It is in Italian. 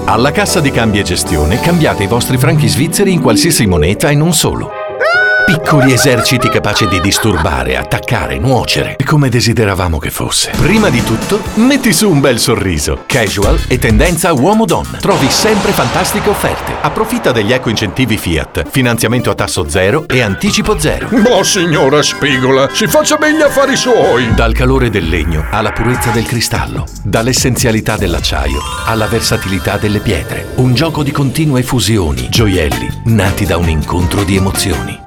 Alla Cassa di Cambio e Gestione cambiate i vostri franchi svizzeri in qualsiasi moneta e non solo. Piccoli eserciti capaci di disturbare, attaccare, nuocere, come desideravamo che fosse. Prima di tutto, metti su un bel sorriso. Casual e tendenza uomo-donna. Trovi sempre fantastiche offerte. Approfitta degli eco-incentivi Fiat, finanziamento a tasso zero e anticipo zero. Oh, signora Spigola, si faccia ben gli affari suoi. Dal calore del legno alla purezza del cristallo, dall'essenzialità dell'acciaio alla versatilità delle pietre. Un gioco di continue fusioni, gioielli, nati da un incontro di emozioni.